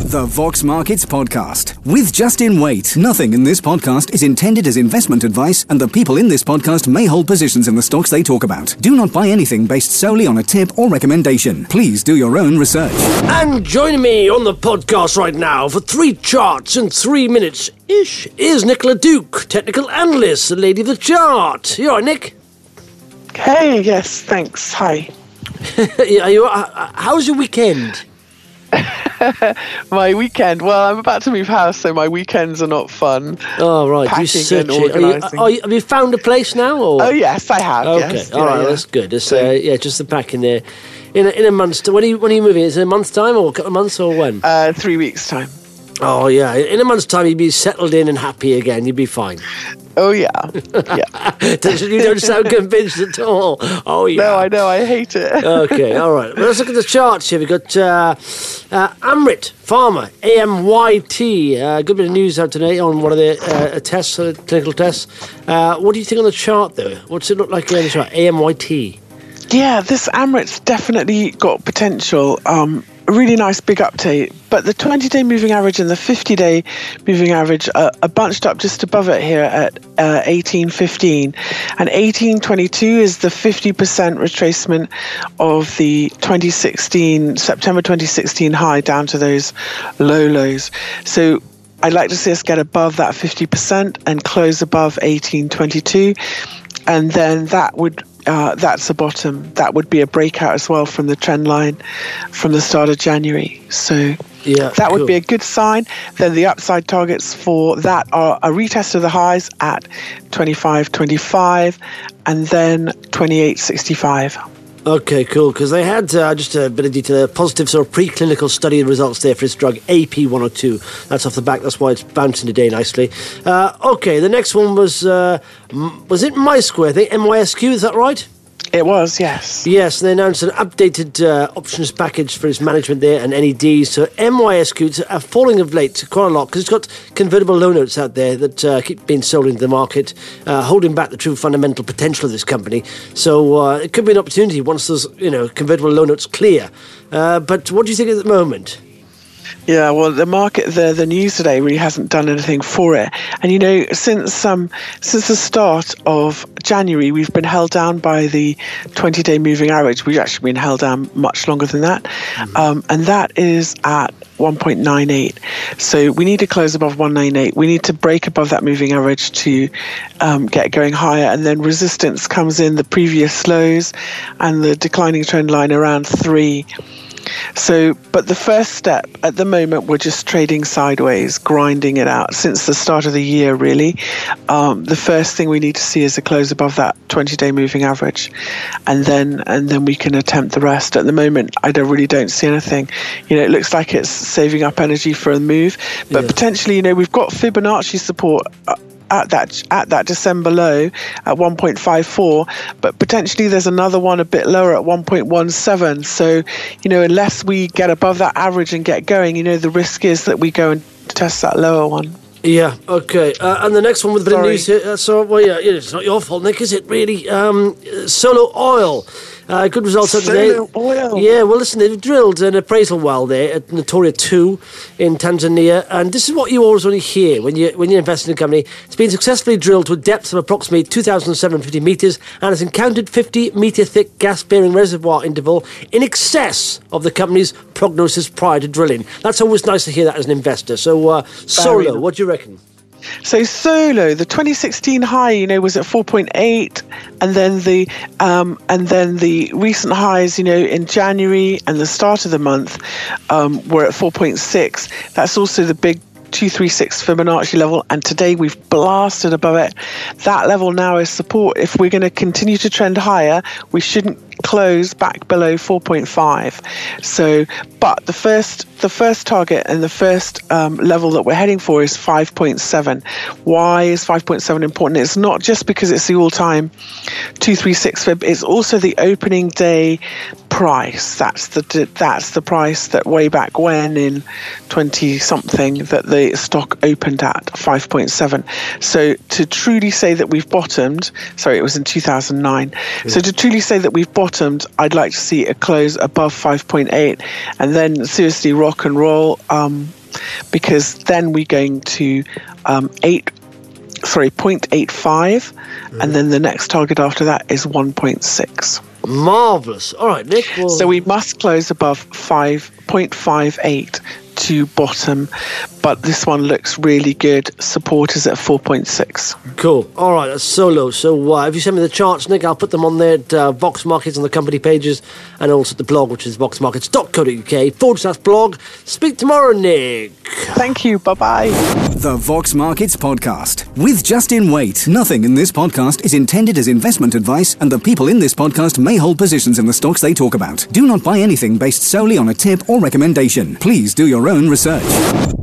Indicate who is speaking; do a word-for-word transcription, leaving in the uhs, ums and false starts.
Speaker 1: The Vox Markets Podcast with Justin Waite. Nothing in this podcast is intended as investment advice, and the people in this podcast may hold positions in the stocks they talk about. Do not buy anything based solely on a tip or recommendation. Please do your own research.
Speaker 2: And joining me on the podcast right now for three charts in three minutes-ish is Nicola Duke, technical analyst, the lady of the chart. You all right, Nick?
Speaker 3: Hey, yes, thanks. Hi.
Speaker 2: Are you, uh, how's your weekend?
Speaker 3: My weekend? Well, I'm about to move house, so my weekends are not fun.
Speaker 2: Oh, right.
Speaker 3: Packing
Speaker 2: you search
Speaker 3: and
Speaker 2: it. Are you,
Speaker 3: organising.
Speaker 2: are you, have you found a place now? Or?
Speaker 3: Oh, yes, I have.
Speaker 2: Okay,
Speaker 3: yes.
Speaker 2: all
Speaker 3: yeah,
Speaker 2: right,
Speaker 3: yeah.
Speaker 2: that's good. It's, uh, yeah, just the packing there. In a, in a month's time. When are you, when are you moving? Is it a month's time or a couple of months or when?
Speaker 3: Uh, three weeks' time.
Speaker 2: Oh, yeah. In a month's time, you'd be settled in and happy again. You'd be fine.
Speaker 3: Oh, yeah. yeah.
Speaker 2: You don't sound convinced at all. Oh, yeah.
Speaker 3: No, I know. I hate it.
Speaker 2: Okay, all right. Well, let's look at the charts here. We've got uh, uh, Amrit Pharma, A M Y T. Uh, good bit of news out today on one of the uh, tests, uh, clinical tests. Uh, what do you think on the chart, though? What's it look like on the chart? A M Y T.
Speaker 3: Yeah, this Amrit's definitely got potential. Um, a really nice big update. But the twenty-day moving average and the fifty-day moving average are, are bunched up just above it here at uh, eighteen fifteen. And eighteen twenty-two is the fifty percent retracement of the twenty sixteen, September twenty sixteen high down to those low lows. So I'd like to see us get above that fifty percent and close above eighteen twenty-two. And then that would Uh, that's a bottom. That would be a breakout as well from the trend line from the start of January. So
Speaker 2: yeah,
Speaker 3: that
Speaker 2: cool.
Speaker 3: would be a good sign. Then the upside targets for that are a retest of the highs at twenty-five twenty-five and then twenty-eight sixty-five.
Speaker 2: Okay, cool, because they had, uh, just a bit of detail, a positive sort of preclinical study results there for this drug, A P one oh two. That's off the back, that's why it's bouncing today nicely. Uh, okay, the next one was, uh, was it MySquare, I think, M Y S Q, is that right?
Speaker 3: It was, yes.
Speaker 2: Yes, they announced an updated uh, options package for its management there and N E Ds. So M Y S Q are falling of late quite a lot because it's got convertible loan notes out there that uh, keep being sold into the market, uh, holding back the true fundamental potential of this company. So uh, it could be an opportunity once those, you know, convertible loan notes clear. Uh, but what do you think at the moment?
Speaker 3: Yeah, well, the market, the the news today really hasn't done anything for it. And, you know, since um since the start of January, we've been held down by the twenty-day moving average. We've actually been held down much longer than that. Mm-hmm. Um, and that is at one point nine eight. So we need to close above one ninety-eight. We need to break above that moving average to um, get going higher. And then resistance comes in the previous lows and the declining trend line around three. So, but the first step at the moment, we're just trading sideways, grinding it out since the start of the year, really. Um, the first thing we need to see is a close above that twenty-day moving average, and then and then we can attempt the rest. At the moment, I don't really don't see anything. You know, it looks like it's saving up energy for a move, but yeah. potentially, you know, we've got Fibonacci support Uh, at that at that December low at one point five four, but potentially there's another one a bit lower at one point one seven. So, you know, unless we get above that average and get going, you know, the risk is that we go and test that lower one.
Speaker 2: Yeah, okay. Uh, and the next one with a bit of
Speaker 3: Sorry.
Speaker 2: news here. Uh, so, well, yeah, it's not your fault, Nick, is it, really? Um, Solo Oil. Uh, good results out today.
Speaker 3: Solo Oil.
Speaker 2: Yeah, well, listen, they've drilled an appraisal well there at Notoria two in Tanzania, and this is what you always want to hear when you when you invest in a company. It's been successfully drilled to a depth of approximately two thousand seven hundred fifty metres and has encountered fifty metre thick gas-bearing reservoir interval in excess of the company's prognosis prior to drilling. That's always nice to hear that as an investor. So, uh, Solo, what do you reckon?
Speaker 3: So Solo, the twenty sixteen high, you know, was at four point eight, and then the um, and then the recent highs, you know, in January and the start of the month um, were at four point six. That's also the big two thirty-six Fibonacci level, and today we've blasted above it. That level now is support. If we're going to continue to trend higher, we shouldn't close back below four point five. So, but the first the first target and the first um, level that we're heading for is five point seven. Why is five point seven important? It's not just because it's the all-time two thirty-six fib, it's also the opening day price. That's the that's the price that way back when in twenty something that the stock opened at five point seven. So to truly say that we've bottomed, sorry, it was in two thousand nine. Yeah. So to truly say that we've bottomed bottomed, I'd like to see a close above five point eight, and then seriously rock and roll, um, because then we're going to um, eight, sorry, zero point eight five, mm-hmm. and then the next target after that is one point six.
Speaker 2: Marvellous. All right, Nick. Well...
Speaker 3: So we must close above five point five eight to bottom, but this one looks really good. Support is at four point six.
Speaker 2: Cool. All right, that's so low. So uh, if you send me the charts, Nick, I'll put them on there at uh, Vox Markets on the company pages, and also the blog, which is vox markets dot co dot uk forward slash blog. Speak tomorrow, Nick.
Speaker 3: Thank you. Bye-bye.
Speaker 1: The Vox Markets Podcast with Justin Waite. Nothing in this podcast is intended as investment advice, and the people in this podcast may hold positions in the stocks they talk about. Do not buy anything based solely on a tip or recommendation. Please do your own research.